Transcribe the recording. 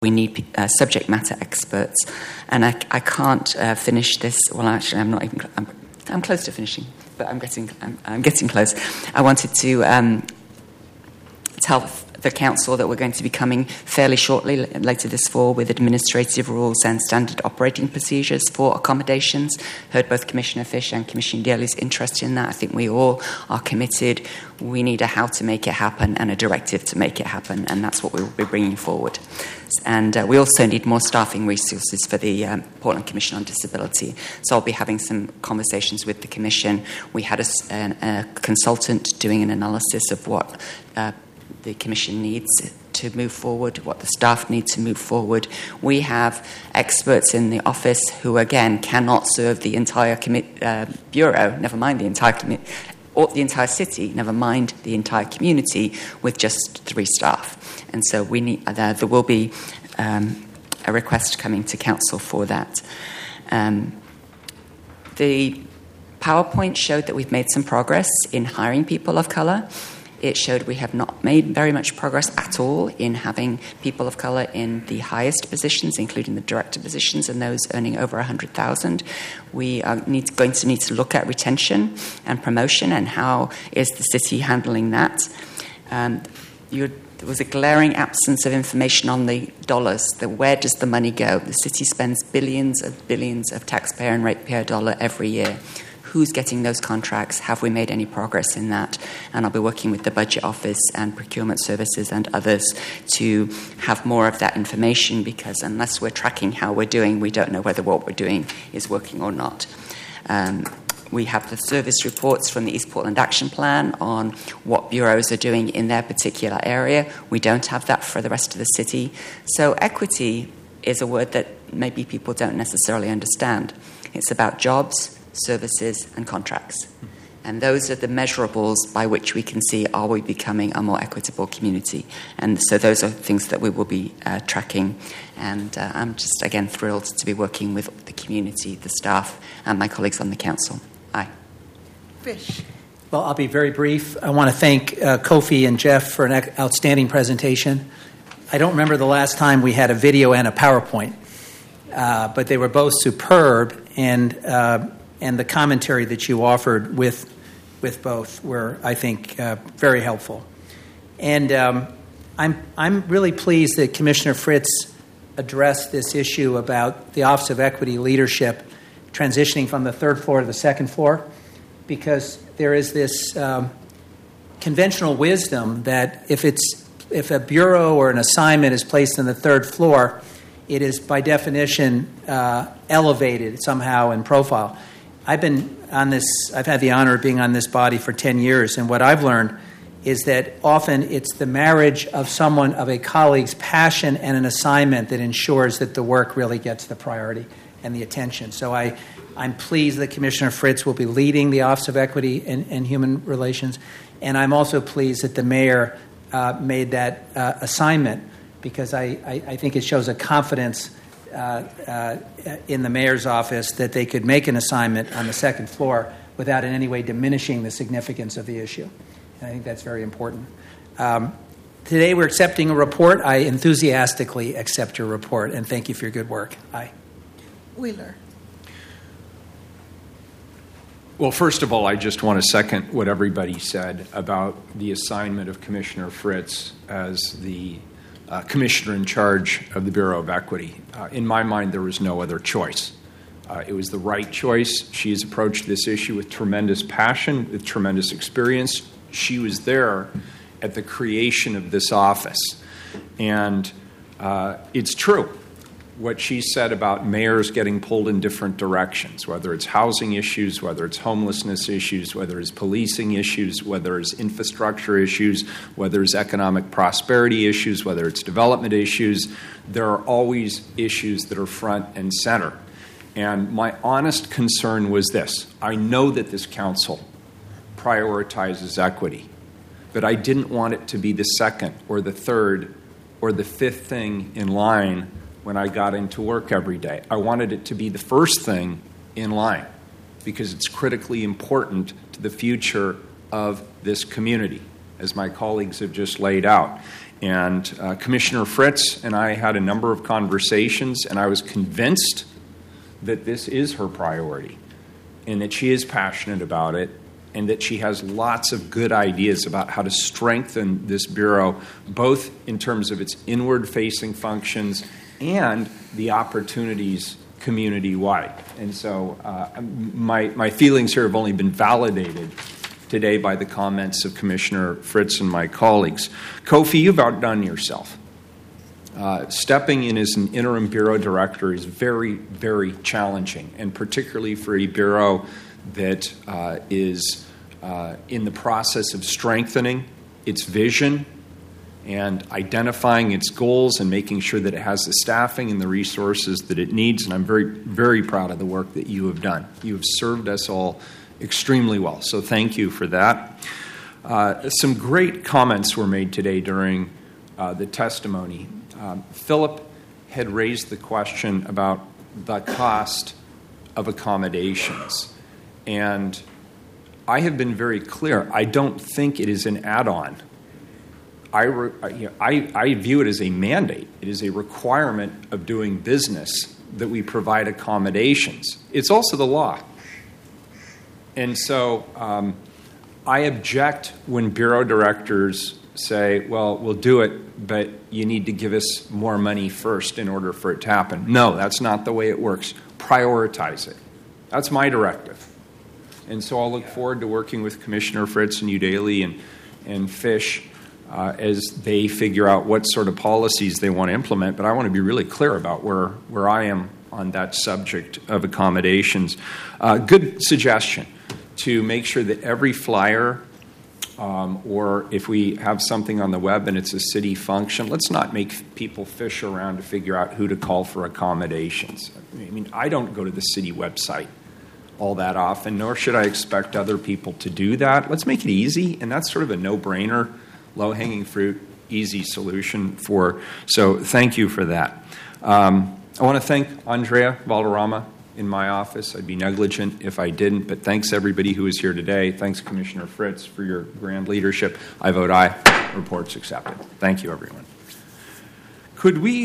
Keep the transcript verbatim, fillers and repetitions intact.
We need uh, subject matter experts, and I, I can't uh, finish this. Well, actually, I'm not even. I'm, I'm close to finishing, but I'm getting. I'm, I'm getting close. I wanted to um, tell the council that we're going to be coming fairly shortly, later this fall, with administrative rules and standard operating procedures for accommodations. Heard both Commissioner Fish and Commissioner Daly's interest in that. I think we all are committed. We need a how to make it happen and a directive to make it happen, and that's what we will be bringing forward. And uh, we also need more staffing resources for the um, Portland Commission on Disability. So I'll be having some conversations with the Commission. We had a, a, a consultant doing an analysis of what uh, the Commission needs to move forward, what the staff need to move forward. We have experts in the office who, again, cannot serve the entire commi- uh, bureau, never mind the entire commi- or the entire city, never mind the entire community, with just three staff. And so we need uh, there will be um, a request coming to council for that. Um, the PowerPoint showed that we've made some progress in hiring people of colour. It showed we have not made very much progress at all in having people of colour in the highest positions, including the director positions and those earning over one hundred thousand dollars. We are need, going to need to look at retention and promotion and how is the city handling that. Um, you, there was a glaring absence of information on the dollars. The, where does the money go? The city spends billions and billions of taxpayer and ratepayer dollar every year. Who's getting those contracts? Have we made any progress in that? And I'll be working with the Budget Office and Procurement Services and others to have more of that information, because unless we're tracking how we're doing, we don't know whether what we're doing is working or not. Um, we have the service reports from the East Portland Action Plan on what bureaus are doing in their particular area. We don't have that for the rest of the city. So equity is a word that maybe people don't necessarily understand. It's about jobs, services and contracts. And those are the measurables by which we can see, are we becoming a more equitable community? And so those are things that we will be uh, tracking. And uh, I'm just, again, thrilled to be working with the community, the staff, and my colleagues on the council. Aye. Fish. Well, I'll be very brief. I want to thank uh, Kofi and Jeff for an outstanding presentation. I don't remember the last time we had a video and a PowerPoint, uh, but they were both superb, and uh, and the commentary that you offered with with both were, I think, uh, very helpful. And um, I'm I'm really pleased that Commissioner Fritz addressed this issue about the Office of Equity Leadership transitioning from the third floor to the second floor, because there is this um, conventional wisdom that if it's if a bureau or an assignment is placed on the third floor, it is by definition uh, elevated somehow in profile. I've been on this, I've had the honor of being on this body for ten years, and what I've learned is that often it's the marriage of someone, of a colleague's passion and an assignment that ensures that the work really gets the priority and the attention. So I, I'm pleased that Commissioner Fritz will be leading the Office of Equity and, and Human Relations, and I'm also pleased that the mayor uh, made that uh, assignment, because I, I, I think it shows a confidence Uh, uh, in the mayor's office that they could make an assignment on the second floor without in any way diminishing the significance of the issue. And I think that's very important. Um, today we're accepting a report. I enthusiastically accept your report, and thank you for your good work. Aye. Wheeler. Well, first of all, I just want to second what everybody said about the assignment of Commissioner Fritz as the Uh, commissioner in charge of the Bureau of Equity. Uh, in my mind, there was no other choice. Uh, it was the right choice. She has approached this issue with tremendous passion, with tremendous experience. She was there at the creation of this office. And uh, it's true what she said about mayors getting pulled in different directions, whether it's housing issues, whether it's homelessness issues, whether it's policing issues, whether it's infrastructure issues, whether it's economic prosperity issues, whether it's development issues. There are always issues that are front and center. And my honest concern was this. I know that this council prioritizes equity, but I didn't want it to be the second or the third or the fifth thing in line when I got into work every day. I wanted it to be the first thing in line, because it's critically important to the future of this community, as my colleagues have just laid out. And uh, Commissioner Fritz and I had a number of conversations, and I was convinced that this is her priority and that she is passionate about it and that she has lots of good ideas about how to strengthen this Bureau, both in terms of its inward-facing functions and the opportunities community-wide. And so uh, my, my feelings here have only been validated today by the comments of Commissioner Fritz and my colleagues. Kofi, you've outdone yourself. Uh, stepping in as an interim Bureau director is very, very challenging, and particularly for a Bureau that uh, is uh, in the process of strengthening its vision and identifying its goals and making sure that it has the staffing and the resources that it needs. And I'm very, very proud of the work that you have done. You have served us all extremely well, so thank you for that. Uh, some great comments were made today during uh, the testimony. Um, Philip had raised the question about the cost of accommodations. And I have been very clear. I don't think it is an add-on. I, re, you know, I, I view it as a mandate. It is a requirement of doing business that we provide accommodations. It's also the law. And so um, I object when Bureau directors say, well, we'll do it, but you need to give us more money first in order for it to happen. No, that's not the way it works. Prioritize it. That's my directive. And so I'll look forward to working with Commissioner Fritz and Udaley and, and Fish uh, as they figure out what sort of policies they want to implement. But I want to be really clear about where, where I am on that subject of accommodations. Uh, good suggestion to make sure that every flyer Um, or if we have something on the web and it's a city function, let's not make people fish around to figure out who to call for accommodations. I mean, I don't go to the city website all that often, nor should I expect other people to do that. Let's make it easy, and that's sort of a no-brainer, low-hanging fruit, easy solution for. So thank you for that. Um, I want to thank Andrea Valderrama in my office. I'd be negligent if I didn't, but thanks everybody who is here today. Thanks, Commissioner Fritz, for your grand leadership. I vote aye. Report's accepted. Thank you, everyone. Could we